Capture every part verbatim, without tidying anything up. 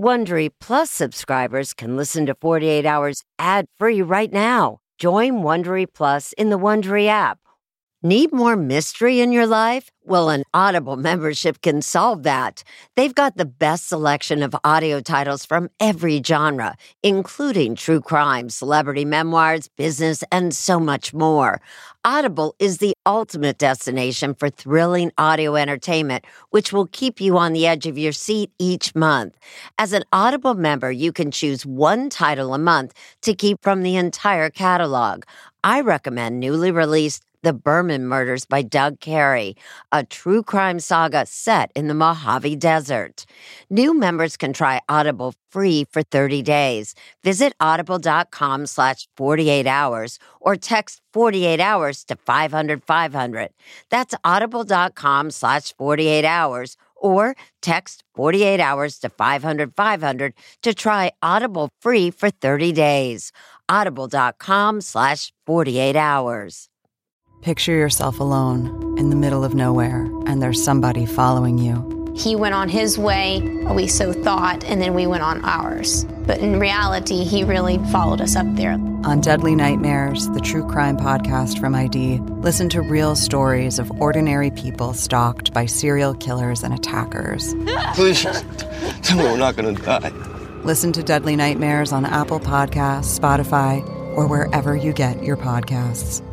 Wondery Plus subscribers can listen to forty-eight hours ad-free right now. Join Wondery Plus in the Wondery app. Need more mystery in your life? Well, an Audible membership can solve that. They've got the best selection of audio titles from every genre, including true crime, celebrity memoirs, business, and so much more. Audible is the ultimate destination for thrilling audio entertainment, which will keep you on the edge of your seat each month. As an Audible member, you can choose one title a month to keep from the entire catalog. I recommend newly released The Berman Murders by Doug Carey, a true crime saga set in the Mojave Desert. New members can try Audible free for thirty days. Visit audible.com slash 48 hours or text forty-eight hours to five hundred five hundred. That's audible.com slash 48 hours or text forty-eight hours to five hundred five hundred to try Audible free for thirty days. Audible.com slash 48 hours. Picture yourself alone in the middle of nowhere, and there's somebody following you. He went on his way, we so thought, and then we went on ours. But in reality, he really followed us up there. On Deadly Nightmares, the true crime podcast from I D, listen to real stories of ordinary people stalked by serial killers and attackers. Please, tell me we're not going to die. Listen to Deadly Nightmares on Apple Podcasts, Spotify, or wherever you get your podcasts.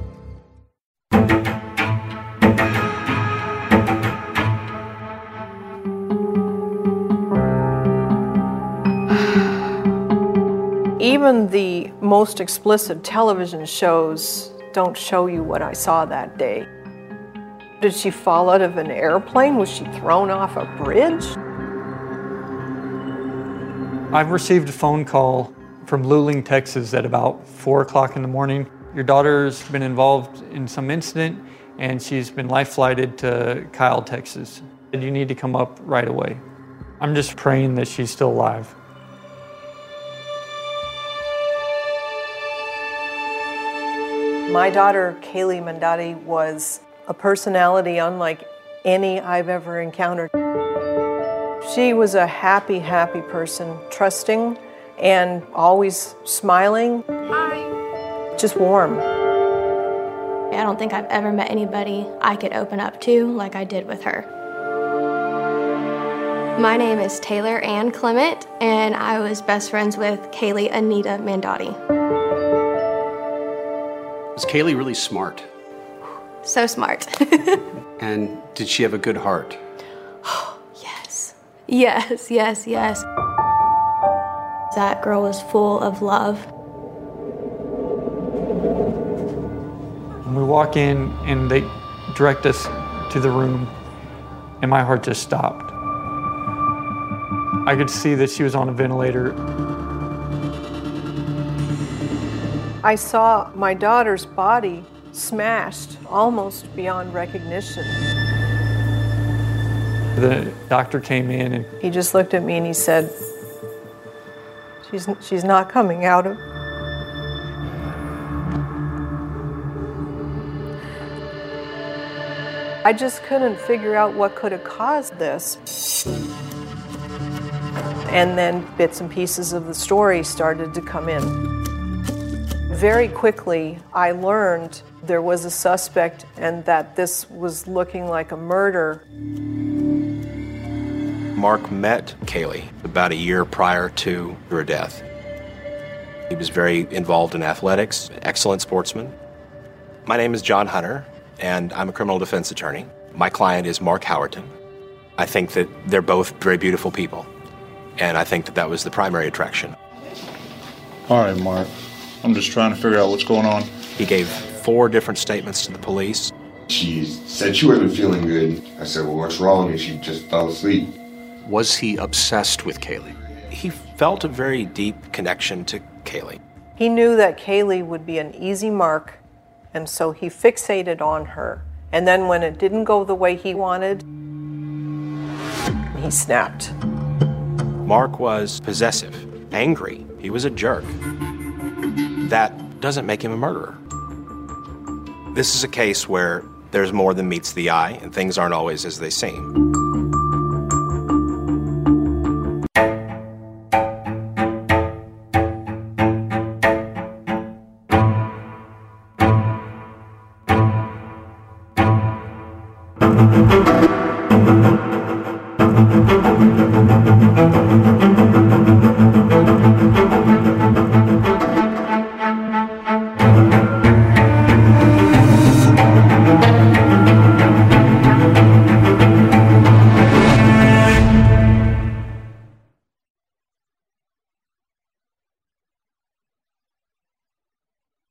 Even the most explicit television shows don't show you what I saw that day. Did she fall out of an airplane? Was she thrown off a bridge? I've received a phone call from Luling, Texas at about four o'clock in the morning. Your daughter's been involved in some incident and she's been life flighted to Kyle, Texas. You need to come up right away. I'm just praying that she's still alive. My daughter, Kaylee Mandotti, was a personality unlike any I've ever encountered. She was a happy, happy person, trusting and always smiling. Hi. Just warm. I don't think I've ever met anybody I could open up to like I did with her. My name is Taylor Ann Clement, and I was best friends with Kaylee Anita Mandotti. Was Kaylee really smart? So smart. And did she have a good heart? Yes. Yes, yes, yes. That girl was full of love. When we walk in and they direct us to the room, and my heart just stopped. I could see that she was on a ventilator. I saw my daughter's body smashed almost beyond recognition. The doctor came in and he just looked at me and he said, she's, she's not coming out of. I just couldn't figure out what could have caused this. And then bits and pieces of the story started to come in. Very quickly, I learned there was a suspect and that this was looking like a murder. Mark met Kaylee about a year prior to her death. He was very involved in athletics, excellent sportsman. My name is John Hunter, and I'm a criminal defense attorney. My client is Mark Howerton. I think that they're both very beautiful people, and I think that that was the primary attraction. All right, Mark. I'm just trying to figure out what's going on. He gave four different statements to the police. She said she wasn't feeling good. I said, well, what's wrong? And she just fell asleep. Was he obsessed with Kaylee? He felt a very deep connection to Kaylee. He knew that Kaylee would be an easy mark, and so he fixated on her. And then when it didn't go the way he wanted, he snapped. Mark was possessive, angry. He was a jerk. That doesn't make him a murderer. This is a case where there's more than meets the eye, and things aren't always as they seem.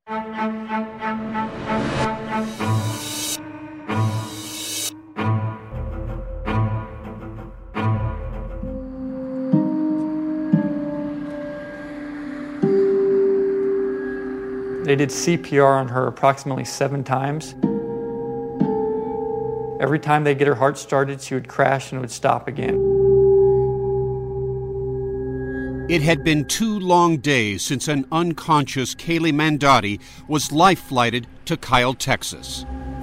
They did C P R on her approximately seven times. Every time they get her heart started, she would crash and would stop again. It had been two long days since an unconscious Kaylee Mandotti was life-flighted to Kyle, Texas.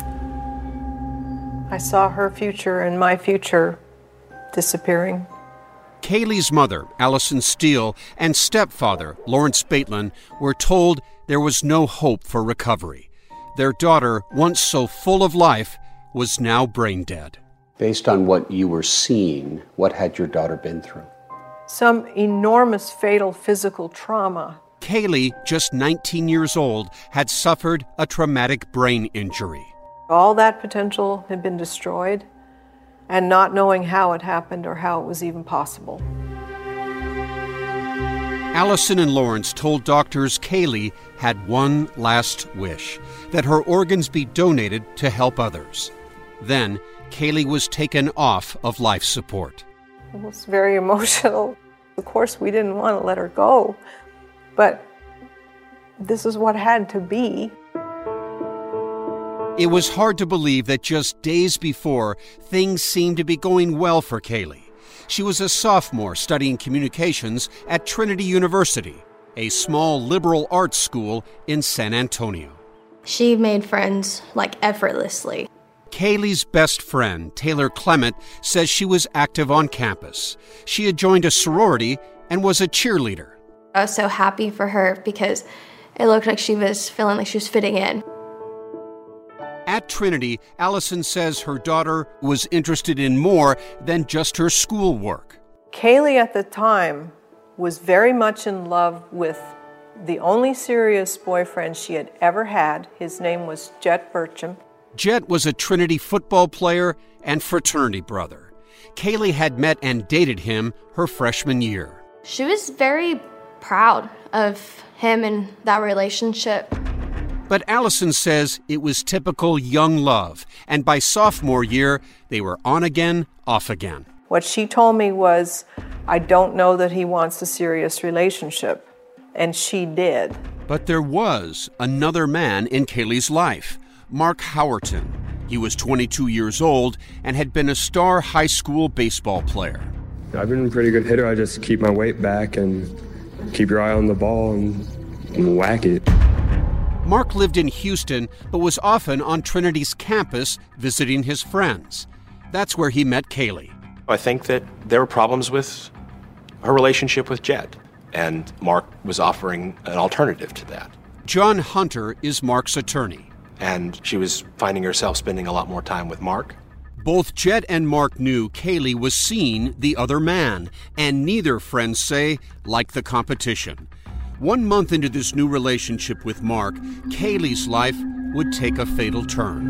I saw her future and my future disappearing. Kaylee's mother, Allison Steele, and stepfather, Lawrence Baitlin, were told there was no hope for recovery. Their daughter, once so full of life, was now brain dead. Based on what you were seeing, what had your daughter been through? Some enormous fatal physical trauma. Kaylee, just nineteen years old, had suffered a traumatic brain injury. All that potential had been destroyed, and not knowing how it happened or how it was even possible. Allison and Lawrence told doctors Kaylee had one last wish, that her organs be donated to help others. Then, Kaylee was taken off of life support. It was very emotional. Of course, we didn't want to let her go, but this is what had to be. It was hard to believe that just days before, things seemed to be going well for Kaylee. She was a sophomore studying communications at Trinity University, a small liberal arts school in San Antonio. She made friends, like, effortlessly. Kaylee's best friend, Taylor Clement, says she was active on campus. She had joined a sorority and was a cheerleader. I was so happy for her because it looked like she was feeling like she was fitting in. At Trinity, Allison says her daughter was interested in more than just her schoolwork. Kaylee at the time was very much in love with the only serious boyfriend she had ever had. His name was Jet Burcham. Jet was a Trinity football player and fraternity brother. Kaylee had met and dated him her freshman year. She was very proud of him and that relationship. But Allison says it was typical young love, and by sophomore year, they were on again, off again. What she told me was, I don't know that he wants a serious relationship, and she did. But there was another man in Kaylee's life, Mark Howerton. He was twenty-two years old and had been a star high school baseball player. I've been a pretty good hitter. I just keep my weight back and keep your eye on the ball and, and whack it. Mark lived in Houston, but was often on Trinity's campus visiting his friends. That's where he met Kaylee. I think that there were problems with her relationship with Jet, and Mark was offering an alternative to that. John Hunter is Mark's attorney. And she was finding herself spending a lot more time with Mark. Both Jet and Mark knew Kaylee was seeing the other man, and neither, friends say, liked the competition. One month into this new relationship with Mark, Kaylee's life would take a fatal turn.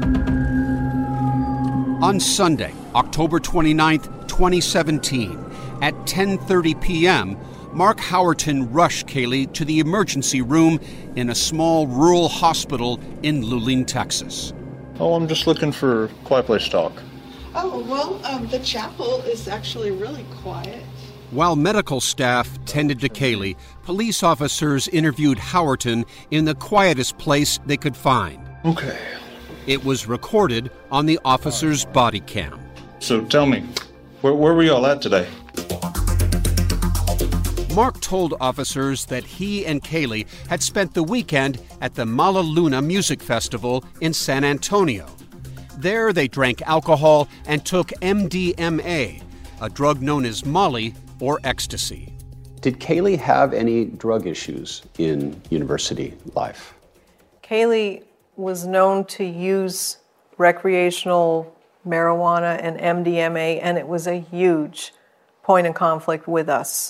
On Sunday, October twenty-ninth, twenty seventeen, at ten thirty p.m., Mark Howerton rushed Kaylee to the emergency room in a small rural hospital in Luling, Texas. Oh, I'm just looking for a quiet place to talk. Oh, well, um, the chapel is actually really quiet. While medical staff tended to Kaylee, police officers interviewed Howerton in the quietest place they could find. Okay. It was recorded on the officer's body cam. So tell me, where, where were you all at today? Mark told officers that he and Kaylee had spent the weekend at the Mala Luna Music Festival in San Antonio. There they drank alcohol and took M D M A, a drug known as Molly or ecstasy. Did Kaylee have any drug issues in university life? Kaylee was known to use recreational marijuana and M D M A, and it was a huge point of conflict with us.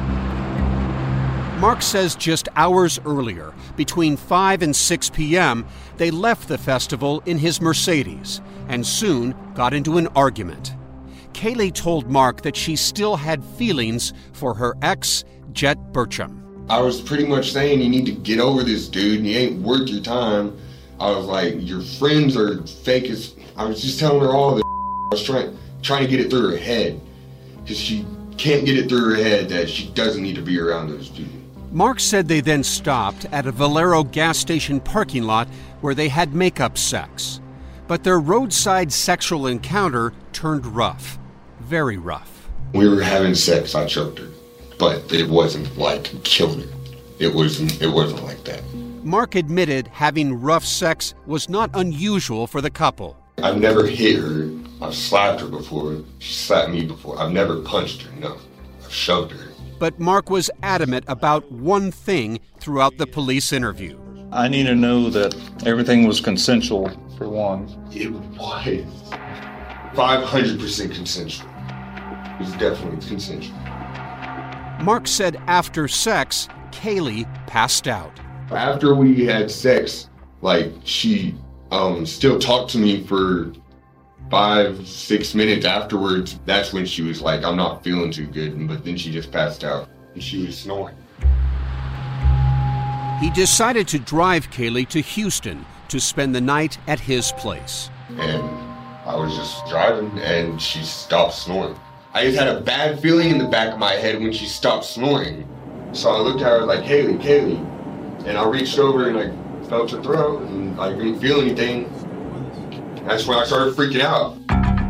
Mark says just hours earlier, between five and six p.m., they left the festival in his Mercedes and soon got into an argument. Kaylee told Mark that she still had feelings for her ex, Jet Burcham. I was pretty much saying you need to get over this, dude, and he ain't worth your time. I was like, your friends are fake as... I was just telling her all the I was trying, trying to get it through her head. Because she can't get it through her head that she doesn't need to be around those people. Mark said they then stopped at a Valero gas station parking lot where they had makeup sex. But their roadside sexual encounter turned rough. Very rough. We were having sex, I choked her. But it wasn't like killing her. It wasn't, it wasn't like that. Mark admitted having rough sex was not unusual for the couple. I've never hit her. I've slapped her before. She slapped me before. I've never punched her, no. I've shoved her. But Mark was adamant about one thing throughout the police interview. I need to know that everything was consensual, for one. It was five hundred percent consensual. It was definitely consensual. Mark said after sex, Kaylee passed out. After we had sex, like, she um, still talked to me for five, six minutes afterwards. That's when she was like, I'm not feeling too good, but then she just passed out, and she was snoring. He decided to drive Kaylee to Houston to spend the night at his place. And I was just driving, and she stopped snoring. I just had a bad feeling in the back of my head when she stopped snoring. So I looked at her like, Kaylee, Kaylee. And I reached over and I felt her throat, and I didn't feel anything. That's when I started freaking out.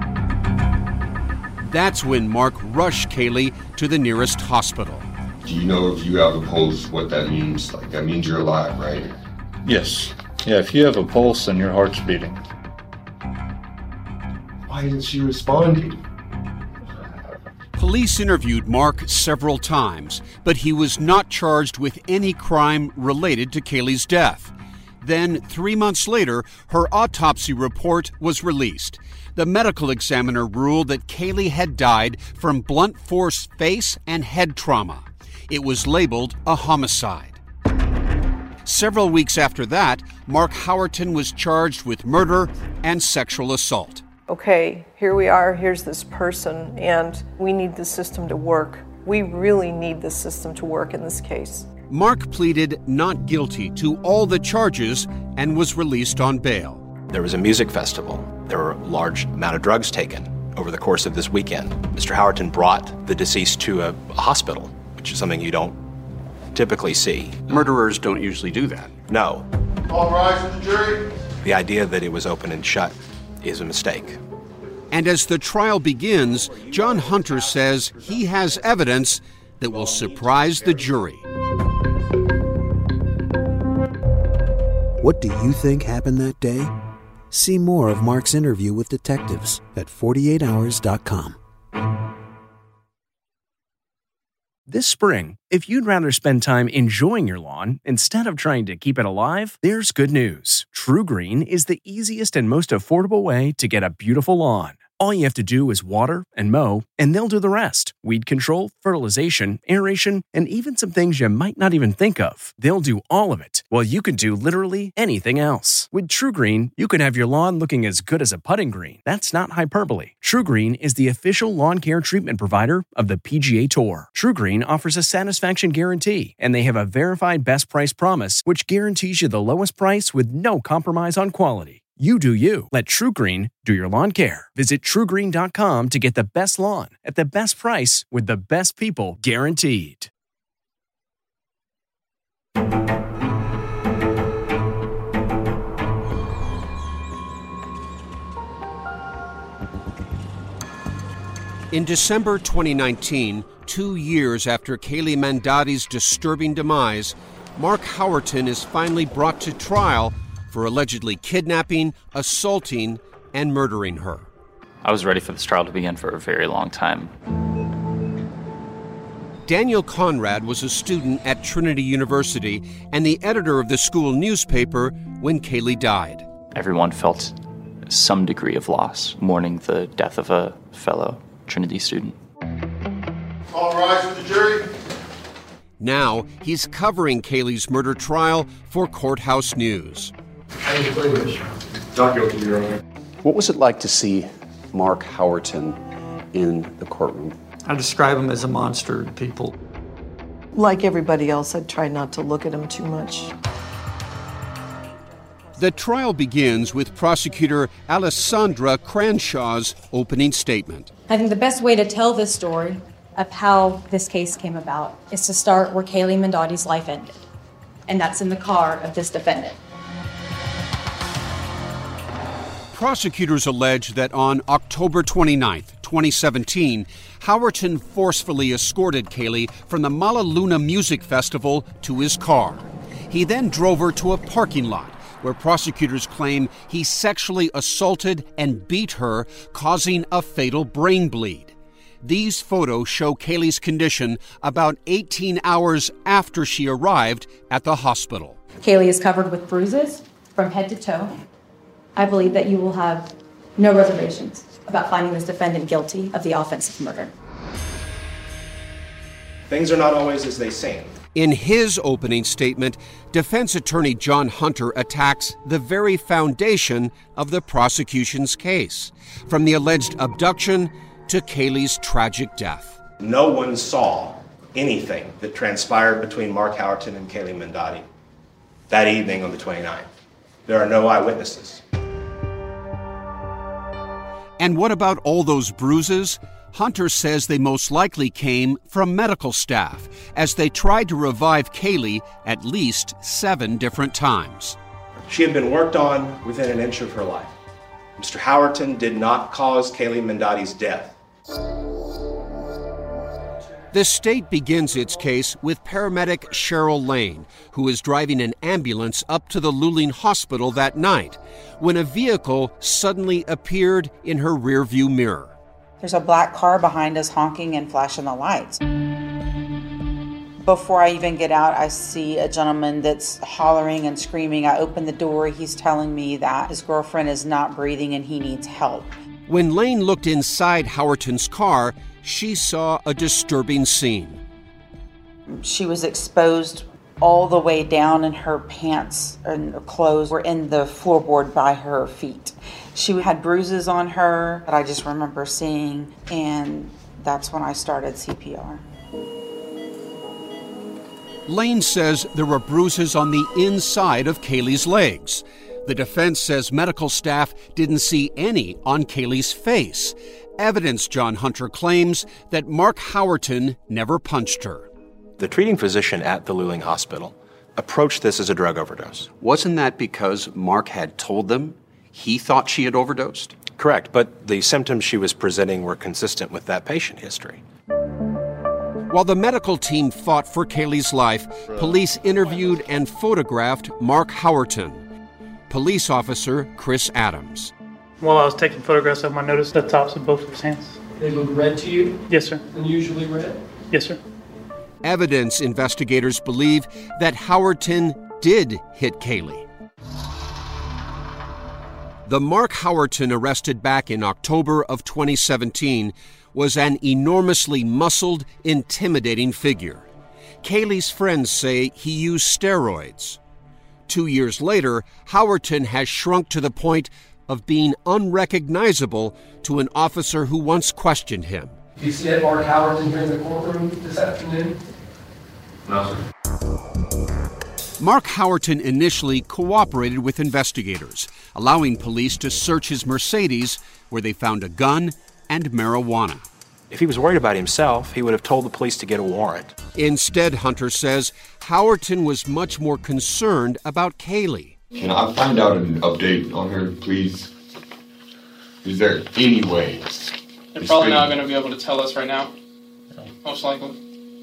That's when Mark rushed Kaylee to the nearest hospital. Do you know if you have a pulse, what that means? Like, that means you're alive, right? Yes. Yeah, if you have a pulse and your heart's beating. Why isn't she responding? Police interviewed Mark several times, but he was not charged with any crime related to Kaylee's death. Then, three months later, her autopsy report was released. The medical examiner ruled that Kaylee had died from blunt force face and head trauma. It was labeled a homicide. Several weeks after that, Mark Howerton was charged with murder and sexual assault. Okay, here we are, here's this person, and we need the system to work. We really need the system to work in this case. Mark pleaded not guilty to all the charges and was released on bail. There was a music festival. There were a large amount of drugs taken over the course of this weekend. Mister Howerton brought the deceased to a hospital, which is something you don't typically see. Murderers don't usually do that. No. All rise with the jury. The idea that it was open and shut is a mistake. And as the trial begins, John Hunter says he has evidence that will surprise the jury. What do you think happened that day? See more of Mark's interview with detectives at forty-eight hours dot com. This spring, if you'd rather spend time enjoying your lawn instead of trying to keep it alive, there's good news. TruGreen is the easiest and most affordable way to get a beautiful lawn. All you have to do is water and mow, and they'll do the rest. Weed control, fertilization, aeration, and even some things you might not even think of. They'll do all of it, while you can do literally anything else. With TruGreen, you can have your lawn looking as good as a putting green. That's not hyperbole. TruGreen is the official lawn care treatment provider of the P G A Tour. TruGreen offers a satisfaction guarantee, and they have a verified best price promise, which guarantees you the lowest price with no compromise on quality. You do you. Let TruGreen do your lawn care. Visit True Green dot com to get the best lawn at the best price with the best people guaranteed. In December twenty nineteen, two years after Kaylee Mandotti's disturbing demise, Mark Howerton is finally brought to trial for allegedly kidnapping, assaulting, and murdering her. I was ready for this trial to begin for a very long time. Daniel Conrad was a student at Trinity University and the editor of the school newspaper when Kaylee died. Everyone felt some degree of loss, mourning the death of a fellow Trinity student. All rise with the jury. Now he's covering Kaylee's murder trial for Courthouse News. What was it like to see Mark Howerton in the courtroom? I describe him as a monster to people. Like everybody else, I tried not to look at him too much. The trial begins with prosecutor Alessandra Cranshaw's opening statement. I think the best way to tell this story of how this case came about is to start where Kaylee Mandotti's life ended, and that's in the car of this defendant. Prosecutors allege that on October twenty-ninth, twenty seventeen, Howerton forcefully escorted Kaylee from the Mala Luna Music Festival to his car. He then drove her to a parking lot where prosecutors claim he sexually assaulted and beat her, causing a fatal brain bleed. These photos show Kaylee's condition about eighteen hours after she arrived at the hospital. Kaylee is covered with bruises from head to toe. I believe that you will have no reservations about finding this defendant guilty of the offense of murder. Things are not always as they seem. In his opening statement, defense attorney John Hunter attacks the very foundation of the prosecution's case, from the alleged abduction to Kaylee's tragic death. No one saw anything that transpired between Mark Howerton and Kaylee Mandotti that evening on the twenty-ninth. There are no eyewitnesses. And what about all those bruises? Hunter says they most likely came from medical staff, as they tried to revive Kaylee at least seven different times. She had been worked on within an inch of her life. Mister Howerton did not cause Kaylee Mandotti's death. The state begins its case with paramedic Cheryl Lane, who is driving an ambulance up to the Luling Hospital that night when a vehicle suddenly appeared in her rearview mirror. There's a black car behind us honking and flashing the lights. Before I even get out, I see a gentleman that's hollering and screaming. I open the door. He's telling me that his girlfriend is not breathing and he needs help. When Lane looked inside Howerton's car, she saw a disturbing scene. She was exposed all the way down, and her pants and her clothes were in the floorboard by her feet. She had bruises on her that I just remember seeing, and that's when I started C P R. Lane says there were bruises on the inside of Kaylee's legs. The defense says medical staff didn't see any on Kaylee's face. Evidence, John Hunter claims, that Mark Howerton never punched her. The treating physician at the Luling Hospital approached this as a drug overdose. Wasn't that because Mark had told them he thought she had overdosed? Correct, but the symptoms she was presenting were consistent with that patient history. While the medical team fought for Kaylee's life, police interviewed and photographed Mark Howerton. Police officer Chris Adams. While I was taking photographs of him, I noticed the tops of both of his hands. They look red to you? Yes, sir. Unusually red? Yes, sir. Evidence investigators believe that Howerton did hit Kaylee. The Mark Howerton arrested back in October of twenty seventeen was an enormously muscled, intimidating figure. Kaylee's friends say he used steroids. Two years later, Howerton has shrunk to the point of being unrecognizable to an officer who once questioned him. Did you see Mark Howerton here in the courtroom this afternoon? No, sir. Mark Howerton initially cooperated with investigators, allowing police to search his Mercedes, where they found a gun and marijuana. If he was worried about himself, he would have told the police to get a warrant. Instead, Hunter says, Howerton was much more concerned about Kaylee. Can I find out an update on her, please? Is there any way? They're probably not going to be able to tell us right now. Most likely.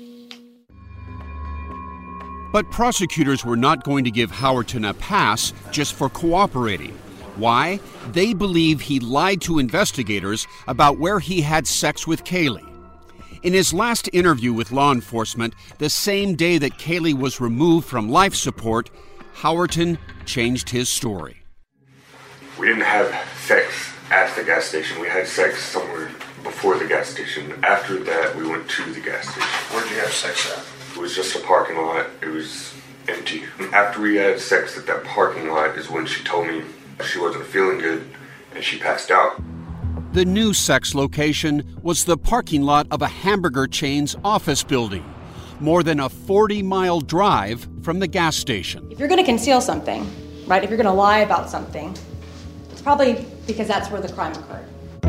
But prosecutors were not going to give Howerton a pass just for cooperating. Why? They believe he lied to investigators about where he had sex with Kaylee. In his last interview with law enforcement, the same day that Kaylee was removed from life support, Howerton changed his story. We didn't have sex at the gas station. We had sex somewhere before the gas station. After that, we went to the gas station. Where'd you have sex at? It was just a parking lot. It was empty. After we had sex at that parking lot is when she told me she wasn't feeling good and she passed out. The new sex location was the parking lot of a hamburger chain's office building. more than a forty-mile drive from the gas station. If you're going to conceal something, right, if you're going to lie about something, it's probably because that's where the crime occurred.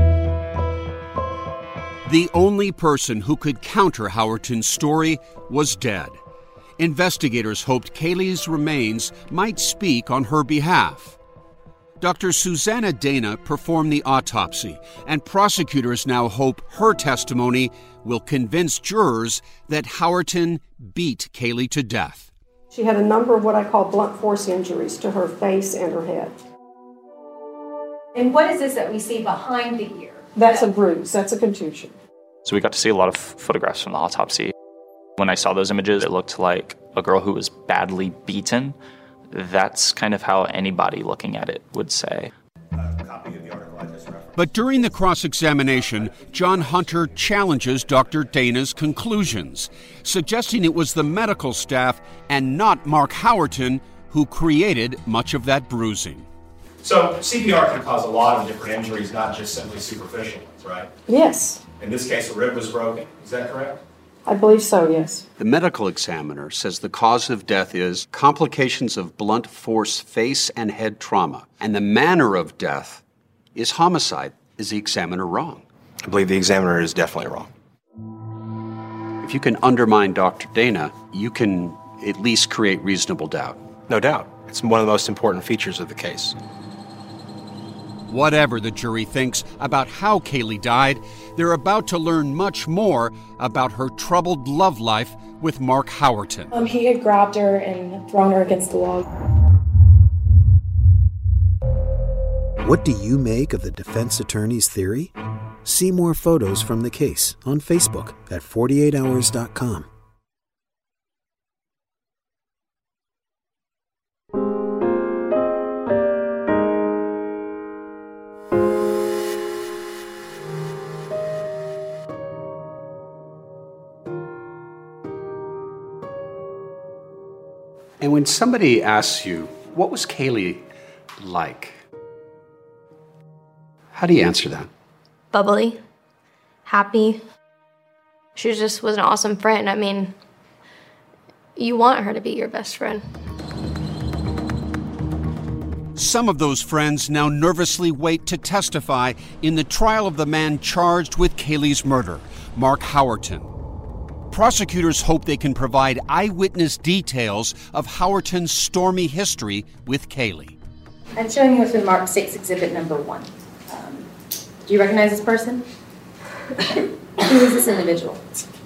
The only person who could counter Howerton's story was dead. Investigators hoped Kaylee's remains might speak on her behalf. Doctor Susanna Dana performed the autopsy, and prosecutors now hope her testimony will convince jurors that Howerton beat Kaylee to death. She had a number of what I call blunt force injuries to her face and her head. And what is this that we see behind the ear? That's a bruise. That's a contusion. So we got to see a lot of photographs from the autopsy. When I saw those images, it looked like a girl who was badly beaten. That's kind of how anybody looking at it would say. But during the cross-examination, John Hunter challenges Doctor Dana's conclusions, suggesting it was the medical staff and not Mark Howerton who created much of that bruising. So C P R can cause a lot of different injuries, not just simply superficial ones, right? Yes. In this case, the rib was broken. Is that correct? I believe so, yes. The medical examiner says the cause of death is complications of blunt force face and head trauma, and the manner of death is homicide. Is the examiner wrong? I believe the examiner is definitely wrong. If you can undermine Doctor Dana, you can at least create reasonable doubt. No doubt. It's one of the most important features of the case. Whatever the jury thinks about how Kaylee died, they're about to learn much more about her troubled love life with Mark Howerton. Um, he had grabbed her and thrown her against the wall. What do you make of the defense attorney's theory? See more photos from the case on Facebook at forty-eight hours dot com. And when somebody asks you, what was Kaylee like? How do you answer that? Bubbly, happy. She just was an awesome friend. I mean, you want her to be your best friend. Some of those friends now nervously wait to testify in the trial of the man charged with Kaylee's murder, Mark Howerton. Prosecutors hope they can provide eyewitness details of Howerton's stormy history with Kaylee. I'm showing you what's been marked six exhibit number one. Um, do you recognize this person? Who is this individual?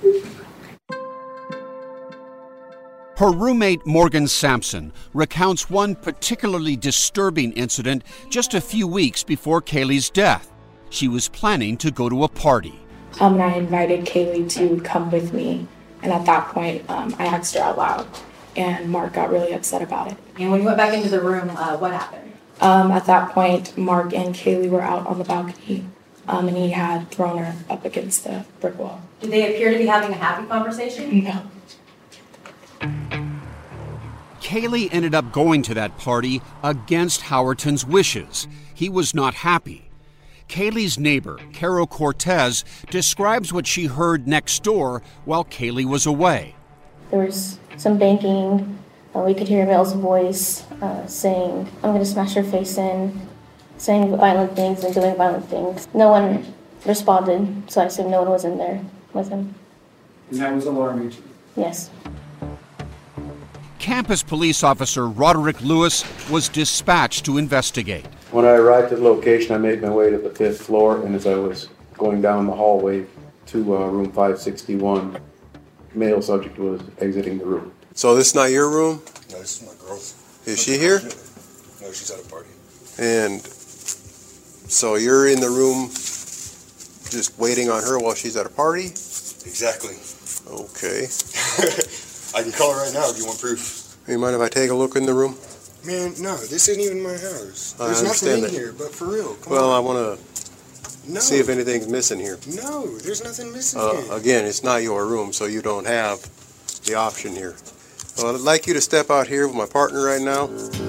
Her roommate, Morgan Sampson, recounts one particularly disturbing incident just a few weeks before Kaylee's death. She was planning to go to a party. Um, and I invited Kaylee to come with me. And at that point, um, I asked her out loud. And Mark got really upset about it. And when you went back into the room, uh, what happened? Um, at that point, Mark and Kaylee were out on the balcony. Um, and he had thrown her up against the brick wall. Did they appear to be having a happy conversation? No. Kaylee ended up going to that party against Howerton's wishes. He was not happy. Kaylee's neighbor, Carol Cortez, describes what she heard next door while Kaylee was away. There was some banging. Uh, we could hear a male's voice uh, saying, "I'm going to smash your face in," saying violent things and doing violent things. No one responded, so I assumed no one was in there with him. And that was alarming to you? Yes. Campus police officer Roderick Lewis was dispatched to investigate. When I arrived at the location, I made my way to the fifth floor, and as I was going down the hallway to uh, room five sixty-one, male subject was exiting the room. So this is not your room? No, this is my girl's. Is she here? No, she's at a party. And so you're in the room just waiting on her while she's at a party? Exactly. Okay. I can call her right now if you want proof. You mind if I take a look in the room? Man, no, this isn't even my house. I There's nothing in understand that. here, but for real, come Well, on. I want to No. see if anything's missing here. No, there's nothing missing Uh, here. again, it's not your room, so you don't have the option here. Well, I'd like you to step out here with my partner right now.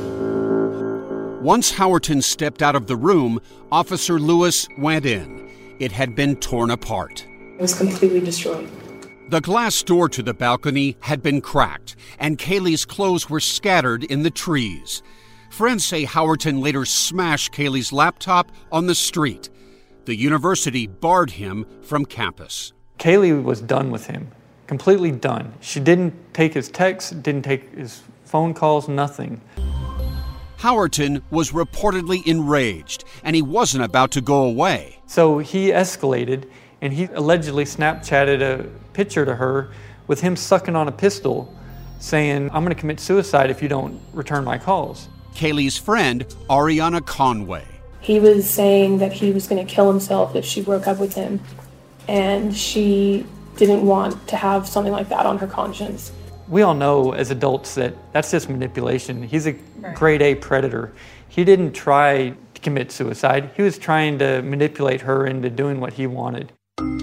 Once Howerton stepped out of the room, Officer Lewis went in. It had been torn apart. It was completely destroyed. The glass door to the balcony had been cracked, and Kaylee's clothes were scattered in the trees. Friends say Howerton later smashed Kaylee's laptop on the street. The university barred him from campus. Kaylee was done with him, completely done. She didn't take his texts, didn't take his phone calls, nothing. Howerton was reportedly enraged, and he wasn't about to go away. So he escalated, and he allegedly Snapchatted a picture to her with him sucking on a pistol, saying, I'm going to commit suicide if you don't return my calls. Kaylee's friend, Ariana Conway. He was saying that he was going to kill himself if she broke up with him, and she didn't want to have something like that on her conscience. We all know as adults that that's just manipulation. He's a grade A predator. He didn't try to commit suicide. He was trying to manipulate her into doing what he wanted.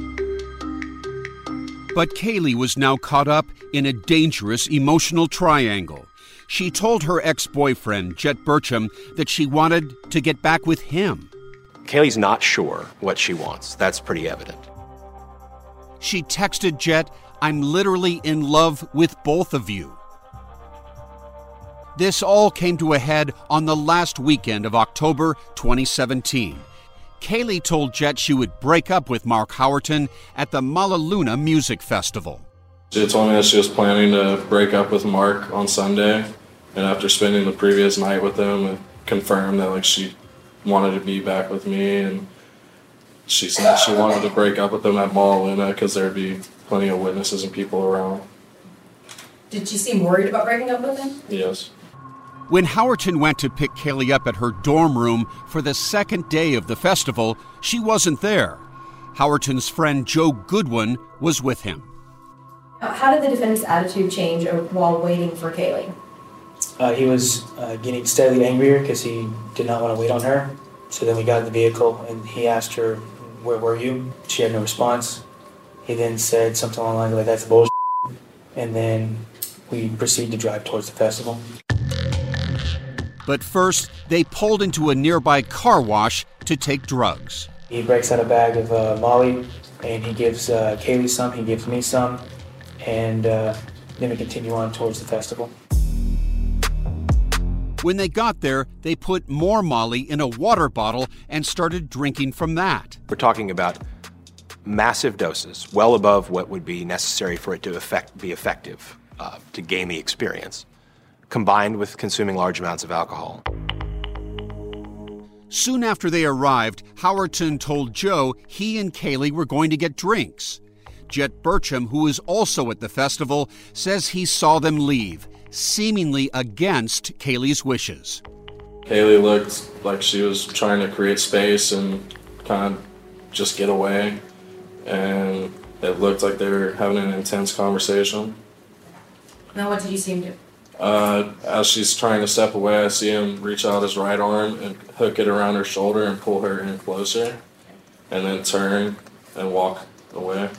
But Kaylee was now caught up in a dangerous emotional triangle. She told her ex-boyfriend, Jet Burcham, that she wanted to get back with him. Kaylee's not sure what she wants. That's pretty evident. She texted Jet, I'm literally in love with both of you. This all came to a head on the last weekend of October twenty seventeen. Kaylee told Jet she would break up with Mark Howerton at the Malaluna Music Festival. She told me that she was planning to break up with Mark on Sunday, and after spending the previous night with him, it confirmed that like she wanted to be back with me, and she said she wanted to break up with him at Malaluna because there'd be plenty of witnesses and people around. Did she seem worried about breaking up with him? Yes. When Howerton went to pick Kaylee up at her dorm room for the second day of the festival, she wasn't there. Howerton's friend Joe Goodwin was with him. How did the defendant's attitude change while waiting for Kaylee? Uh, he was uh, getting steadily angrier because he did not want to wait on her. So then we got in the vehicle and he asked her, where were you? She had no response. He then said something along the lines like, that's bullshit. And then we proceeded to drive towards the festival. But first, they pulled into a nearby car wash to take drugs. He breaks out a bag of uh, Molly, and he gives uh, Kaylee some, he gives me some, and uh, then we continue on towards the festival. When they got there, they put more Molly in a water bottle and started drinking from that. We're talking about massive doses, well above what would be necessary for it to effect, be effective, uh, to gain the experience, combined with consuming large amounts of alcohol. Soon after they arrived, Howerton told Joe he and Kaylee were going to get drinks. Jet Burcham, who was also at the festival, says he saw them leave, seemingly against Kaylee's wishes. Kaylee looked like she was trying to create space and kind of just get away, and it looked like they were having an intense conversation. Now what did you see him do? Uh, as she's trying to step away, I see him reach out his right arm and hook it around her shoulder and pull her in closer, and then turn and walk away.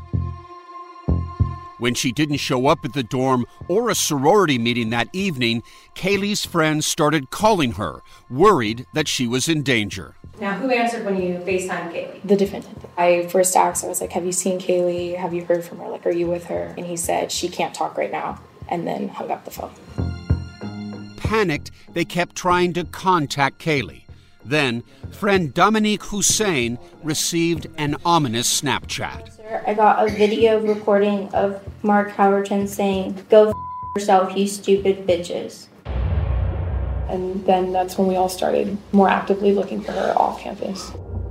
When she didn't show up at the dorm or a sorority meeting that evening, Kaylee's friends started calling her, worried that she was in danger. Now, who answered when you FaceTimed Kaylee? The defendant. I first asked, I was like, have you seen Kaylee? Have you heard from her? Like, are you with her? And he said, she can't talk right now, and then hung up the phone. Panicked, they kept trying to contact Kaylee. Then, friend Dominique Hussein received an ominous Snapchat. Sir, I got a video recording of Mark Howerton saying, go f*** yourself, you stupid bitches. And then that's when we all started more actively looking for her off campus.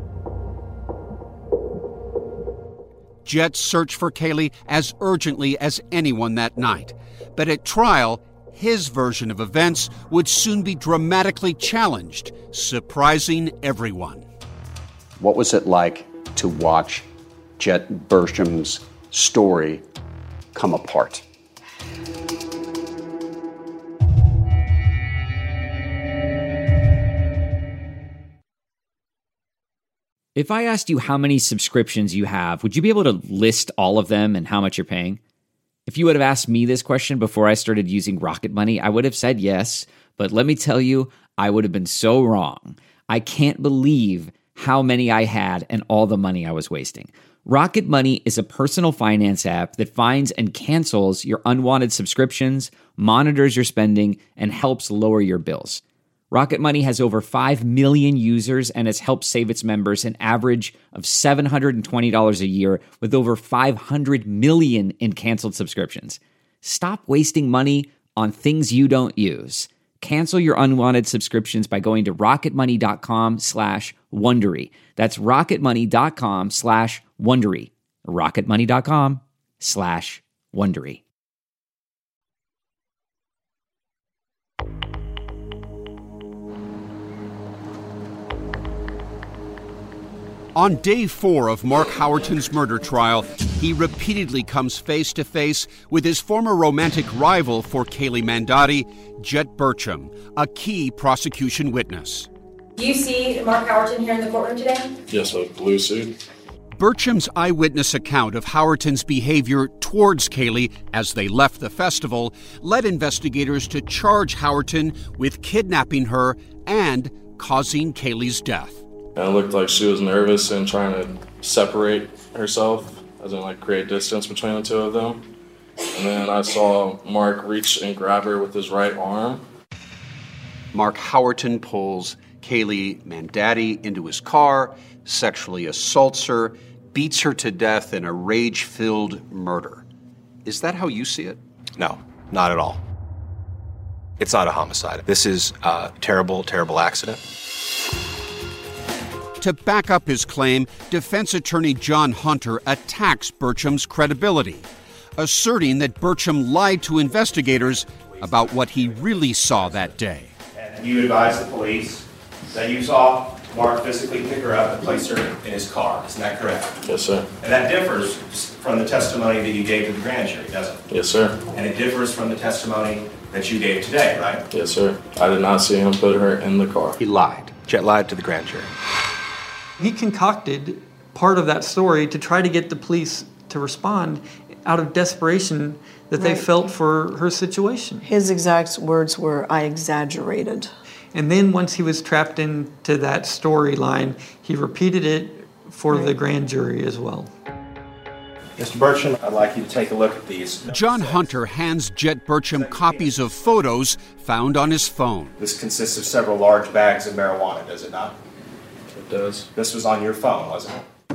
Jet searched for Kaylee as urgently as anyone that night. But at trial, his version of events would soon be dramatically challenged, surprising everyone. What was it like to watch Jet Burcham's story come apart? If I asked you how many subscriptions you have, would you be able to list all of them and how much you're paying? If you would have asked me this question before I started using Rocket Money, I would have said yes, but let me tell you, I would have been so wrong. I can't believe how many I had and all the money I was wasting. Rocket Money is a personal finance app that finds and cancels your unwanted subscriptions, monitors your spending, and helps lower your bills. Rocket Money has over five million users and has helped save its members an average of seven hundred twenty dollars a year with over five hundred million in canceled subscriptions. Stop wasting money on things you don't use. Cancel your unwanted subscriptions by going to rocketmoney.com slash Wondery. That's rocketmoney.com slash Wondery. rocketmoney.com slash Wondery. On day four of Mark Howerton's murder trial, he repeatedly comes face to face with his former romantic rival for Kaylee Mandotti, Jet Burcham, a key prosecution witness. Do you see Mark Howerton here in the courtroom today? Yes, a blue suit. Burcham's eyewitness account of Howerton's behavior towards Kaylee as they left the festival led investigators to charge Howerton with kidnapping her and causing Kaylee's death. And it looked like she was nervous and trying to separate herself, as in like create distance between the two of them. And then I saw Mark reach and grab her with his right arm. Mark Howerton pulls Kaylee Mandotti into his car, sexually assaults her, beats her to death in a rage-filled murder. Is that how you see it? No, not at all. It's not a homicide. This is a terrible, terrible accident. To back up his claim, defense attorney John Hunter attacks Burcham's credibility, asserting that Burcham lied to investigators about what he really saw that day. And you advised the police that you saw Mark physically pick her up and place her in his car. Isn't that correct? Yes, sir. And that differs from the testimony that you gave to the grand jury, doesn't it? Yes, sir. And it differs from the testimony that you gave today, right? Yes, sir. I did not see him put her in the car. He lied. Jet lied to the grand jury. He concocted part of that story to try to get the police to respond out of desperation that they Right. felt for her situation. His exact words were, "I exaggerated." And then once he was trapped into that storyline, he repeated it for the grand jury as well. Mister Burcham, I'd like you to take a look at these. John Hunter hands Jet Burcham copies of photos found on his phone. This consists of several large bags of marijuana, does it not? It does. This was on your phone, wasn't it?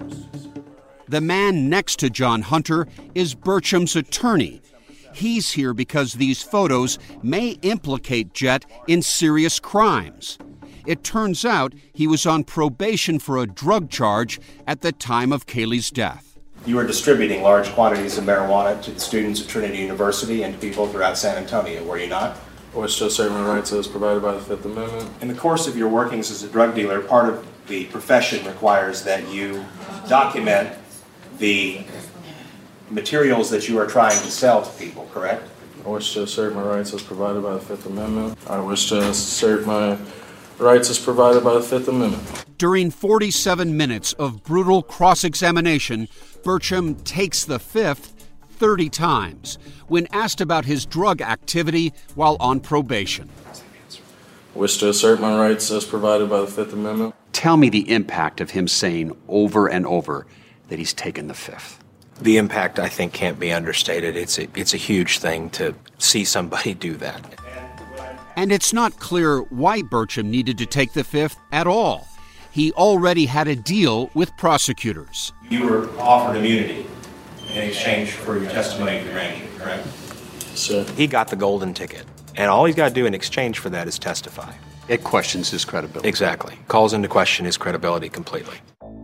The man next to John Hunter is Burcham's attorney. He's here because these photos may implicate Jet in serious crimes. It turns out he was on probation for a drug charge at the time of Kaylee's death. You were distributing large quantities of marijuana to the students at Trinity University and to people throughout San Antonio, were you not? Which to certain rights as provided by the Fifth Amendment. In the course of your workings as a drug dealer, part of the profession requires that you document the materials that you are trying to sell to people, correct? I wish to assert my rights as provided by the Fifth Amendment. I wish to assert my rights as provided by the Fifth Amendment. During forty-seven minutes of brutal cross-examination, Burcham takes the fifth thirty times when asked about his drug activity while on probation. I wish to assert my rights as provided by the Fifth Amendment. Tell me the impact of him saying over and over that he's taken the fifth. The impact, I think, can't be understated. It's a, it's a huge thing to see somebody do that. And it's not clear why Burcham needed to take the fifth at all. He already had a deal with prosecutors. You were offered immunity in exchange for your testimony to the grand jury, correct? Sir. He got the golden ticket, and all he's got to do in exchange for that is testify. It questions his credibility. Exactly. Calls into question his credibility completely.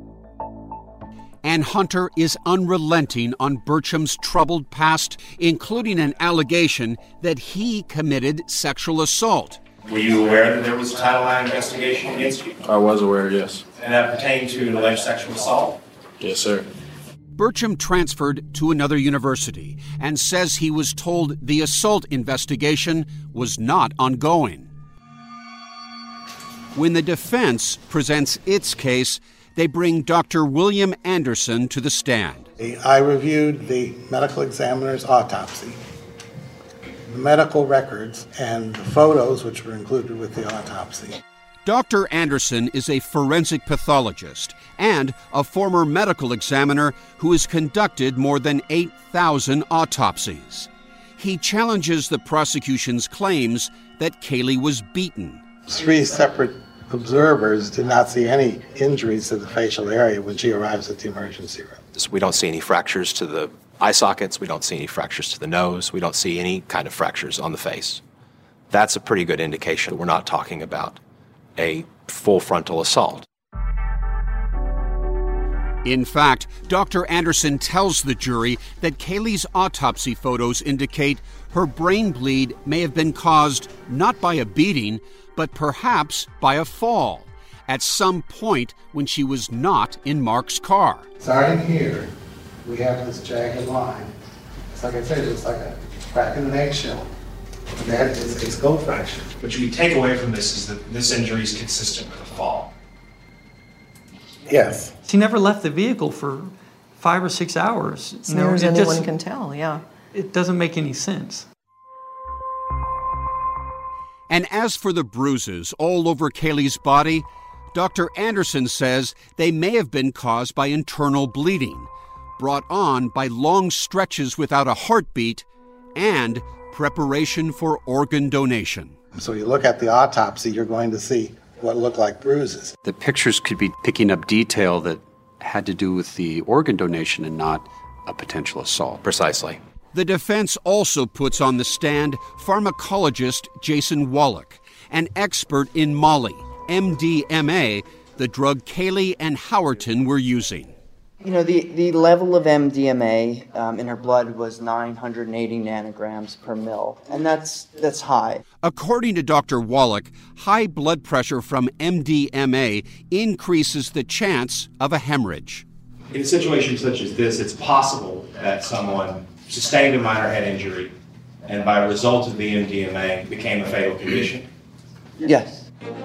And Hunter is unrelenting on Burcham's troubled past, including an allegation that he committed sexual assault. Were you aware that there was a Title nine investigation against you? I was aware, yes. And that pertained to an alleged sexual assault? Yes, sir. Burcham transferred to another university and says he was told the assault investigation was not ongoing. When the defense presents its case, they bring Doctor William Anderson to the stand. I reviewed the medical examiner's autopsy, the medical records, and the photos which were included with the autopsy. Doctor Anderson is a forensic pathologist and a former medical examiner who has conducted more than eight thousand autopsies. He challenges the prosecution's claims that Kaylee was beaten. Three separate observers did not see any injuries to the facial area when she arrives at the emergency room. We don't see any fractures to the eye sockets. We don't see any fractures to the nose. We don't see any kind of fractures on the face. That's a pretty good indication we're not talking about a full frontal assault. In fact, Doctor Anderson tells the jury that Kaylee's autopsy photos indicate her brain bleed may have been caused not by a beating, but perhaps by a fall at some point when she was not in Mark's car. Starting here, we have this jagged line. It's like I said, it's like a crack in an eggshell. And that is a skull fracture. What you take away from this is that this injury is consistent with a fall. Yes. She never left the vehicle for five or six hours. As near as anyone can tell, yeah. It doesn't make any sense. And as for the bruises all over Kaylee's body, Doctor Anderson says they may have been caused by internal bleeding, brought on by long stretches without a heartbeat, and preparation for organ donation. So you look at the autopsy, you're going to see what look like bruises. The pictures could be picking up detail that had to do with the organ donation and not a potential assault. Precisely. The defense also puts on the stand pharmacologist Jason Wallach, an expert in Molly, M D M A, the drug Kaylee and Howerton were using. You know, the, the level of M D M A um, in her blood was nine hundred eighty nanograms per mil, and that's that's high. According to Doctor Wallach, high blood pressure from M D M A increases the chance of a hemorrhage. In a situation such as this, it's possible that someone sustained a minor head injury and by result of the M D M A became a fatal condition. Yes.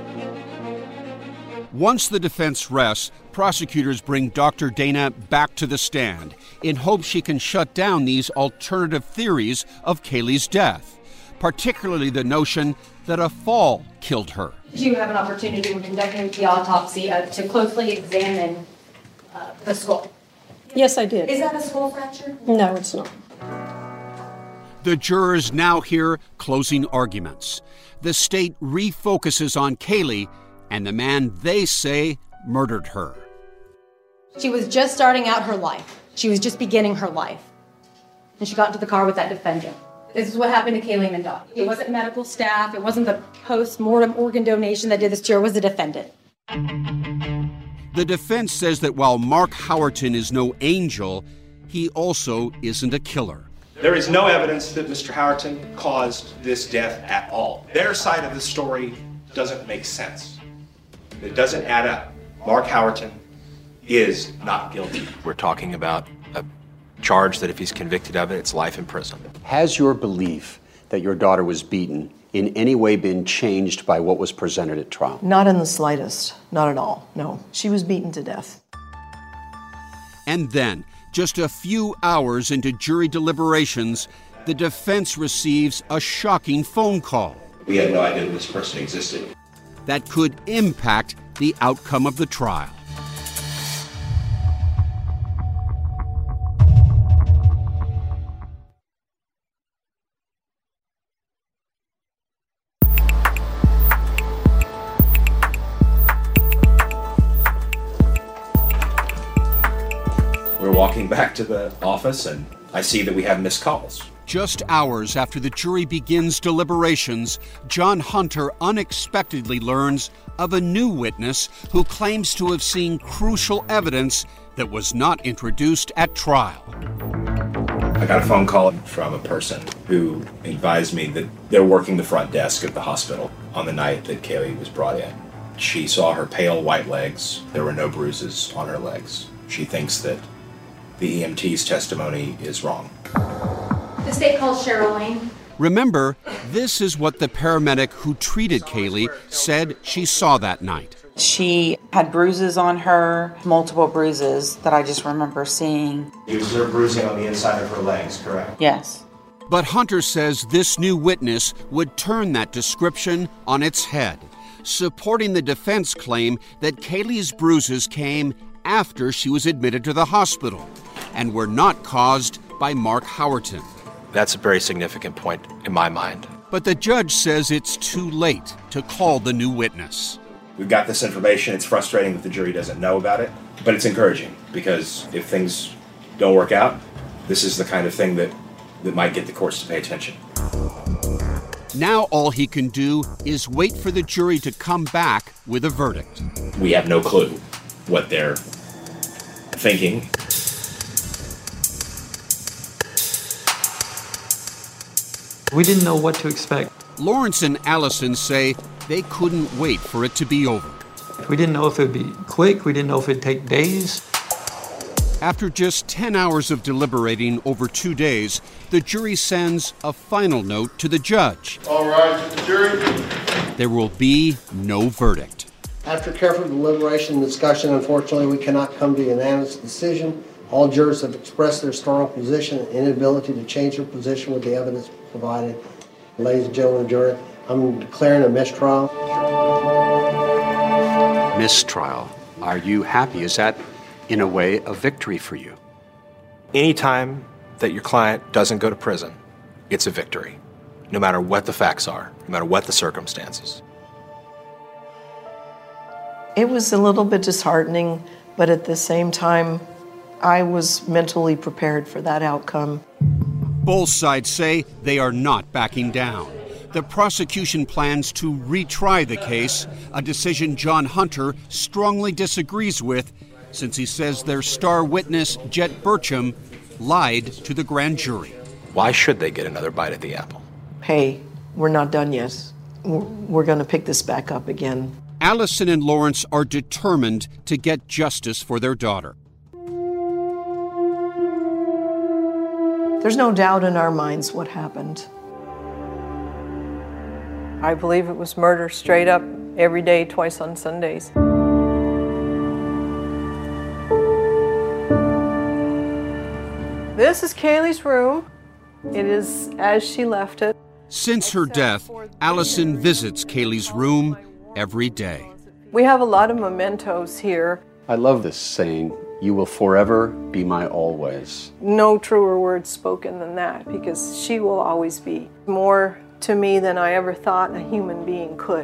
Once the defense rests, prosecutors bring Doctor Dana back to the stand in hopes she can shut down these alternative theories of Kaylee's death, particularly the notion that a fall killed her. Did you have an opportunity when conducting the autopsy uh, to closely examine uh, the skull? Yes, I did. Is that a skull fracture? No, it's not. The jurors now hear closing arguments. The state refocuses on Kaylee and the man they say murdered her. She was just starting out her life. She was just beginning her life. And she got into the car with that defendant. This is what happened to Kaylee Mandati. It wasn't medical staff. It wasn't the post-mortem organ donation that did this to her. It was the defendant. The defense says that while Mark Howerton is no angel, he also isn't a killer. There is no evidence that Mister Howerton caused this death at all. Their side of the story doesn't make sense. It doesn't add up. Mark Howerton is not guilty. We're talking about a charge that if he's convicted of it, it's life in prison. Has your belief that your daughter was beaten in any way been changed by what was presented at trial? Not in the slightest. Not at all. No. She was beaten to death. And then, just a few hours into jury deliberations, the defense receives a shocking phone call. We had no idea this person existed. That could impact the outcome of the trial. We're walking back to the office and I see that we have missed calls. Just hours after the jury begins deliberations, John Hunter unexpectedly learns of a new witness who claims to have seen crucial evidence that was not introduced at trial. I got a phone call from a person who advised me that they're working the front desk of the hospital on the night that Kaylee was brought in. She saw her pale white legs. There were no bruises on her legs. She thinks that the E M T's testimony is wrong. The state calls Cheryl Lane. Remember, this is what the paramedic who treated Kaylee said she saw that night. She had bruises on her, multiple bruises that I just remember seeing. You observed bruising on the inside of her legs, correct? Yes. But Hunter says this new witness would turn that description on its head. supporting the defense claim that Kaylee's bruises came after she was admitted to the hospital and were not caused by Mark Howerton. That's a very significant point in my mind. But the judge says it's too late to call the new witness. We've got this information. It's frustrating that the jury doesn't know about it, but it's encouraging because if things don't work out, this is the kind of thing that, that might get the courts to pay attention. Now all he can do is wait for the jury to come back with a verdict. We have no clue what they're thinking. We didn't know what to expect. Lawrence and Allison say they couldn't wait for it to be over. We didn't know if it would be quick. We didn't know if it'd take days. After just ten hours of deliberating over two days, the jury sends a final note to the judge. All right, to the jury. There will be no verdict. After careful deliberation and discussion, unfortunately, we cannot come to a unanimous decision. All jurors have expressed their strong position and inability to change their position with the evidence provided. Ladies and gentlemen of the jury, I'm declaring a mistrial. Mistrial. Are you happy? Is that, in a way, a victory for you? Anytime that your client doesn't go to prison, it's a victory, no matter what the facts are, no matter what the circumstances. It was a little bit disheartening, but at the same time, I was mentally prepared for that outcome. Both sides say they are not backing down. The prosecution plans to retry the case, a decision John Hunter strongly disagrees with, since he says their star witness, Jet Burcham, lied to the grand jury. Why should they get another bite at the apple? Hey, we're not done yet. We're going to pick this back up again. Allison and Lawrence are determined to get justice for their daughter. There's no doubt in our minds what happened. I believe it was murder straight up, every day, twice on Sundays. This is Kaylee's room. It is as she left it. Since her death, Allison visits Kaylee's room every day. We have a lot of mementos here. I love this saying, you will forever be my always. No truer words spoken than that, because she will always be more to me than I ever thought a human being could.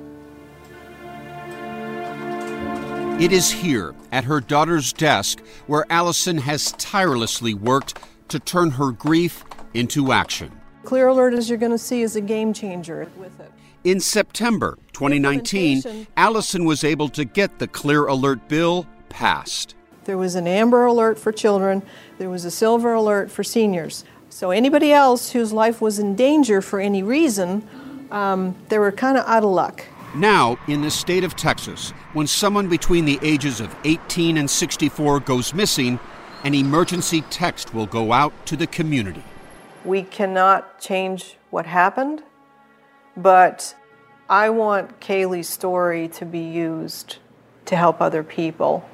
It is here, at her daughter's desk, where Allison has tirelessly worked to turn her grief into action. Clear Alert, as you're going to see, is a game changer with it. In September twenty nineteen, Allison was able to get the Clear Alert bill passed. There was an Amber Alert for children. There was a Silver Alert for seniors. So anybody else whose life was in danger for any reason, um, they were kind of out of luck. Now, in the state of Texas, when someone between the ages of eighteen and sixty-four goes missing, an emergency text will go out to the community. We cannot change what happened, but I want Kaylee's story to be used to help other people.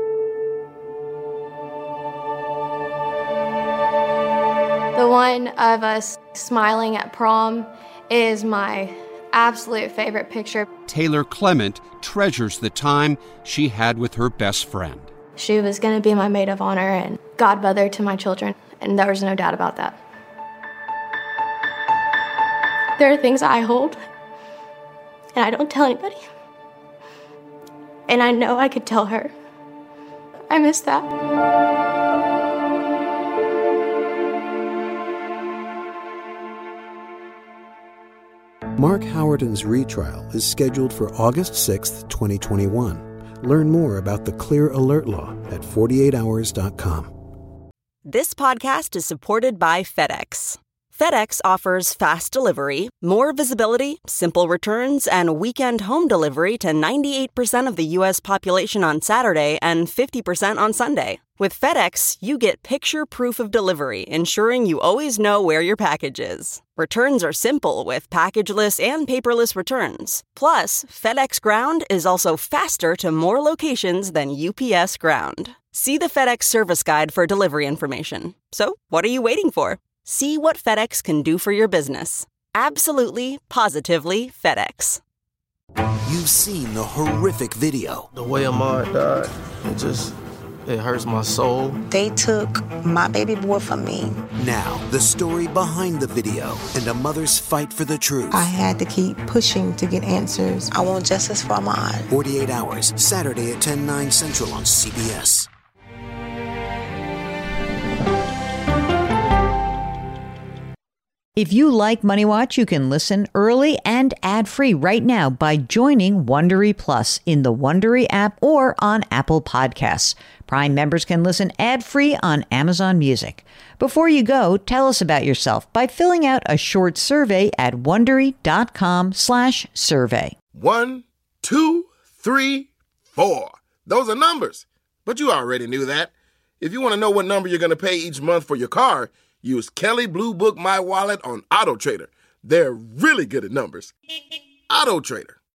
The one of us smiling at prom is my absolute favorite picture. Taylor Clement treasures the time she had with her best friend. She was going to be my maid of honor and godmother to my children, and there was no doubt about that. There are things I hold, and I don't tell anybody. And I know I could tell her. I miss that. Mark Howerton's retrial is scheduled for August sixth, twenty twenty-one. Learn more about the Clear Alert Law at forty-eight hours dot com. This podcast is supported by FedEx. FedEx offers fast delivery, more visibility, simple returns, and weekend home delivery to ninety-eight percent of the U S population on Saturday and fifty percent on Sunday. With FedEx, you get picture proof of delivery, ensuring you always know where your package is. Returns are simple with packageless and paperless returns. Plus, FedEx Ground is also faster to more locations than U P S Ground. See the FedEx service guide for delivery information. So, what are you waiting for? See what FedEx can do for your business. Absolutely, positively FedEx. You've seen the horrific video. The way Ahmaud died, it just, it hurts my soul. They took my baby boy from me. Now, the story behind the video and a mother's fight for the truth. I had to keep pushing to get answers. I want justice for Ahmaud. forty-eight hours, Saturday at ten, nine central on C B S. If you like Money Watch, you can listen early and ad-free right now by joining Wondery Plus in the Wondery app or on Apple Podcasts. Prime members can listen ad-free on Amazon Music. Before you go, tell us about yourself by filling out a short survey at Wondery.com slash survey. One, two, three, four. Those are numbers. But you already knew that. If you want to know what number you're going to pay each month for your car, use Kelley Blue Book My Wallet on AutoTrader. They're really good at numbers. AutoTrader.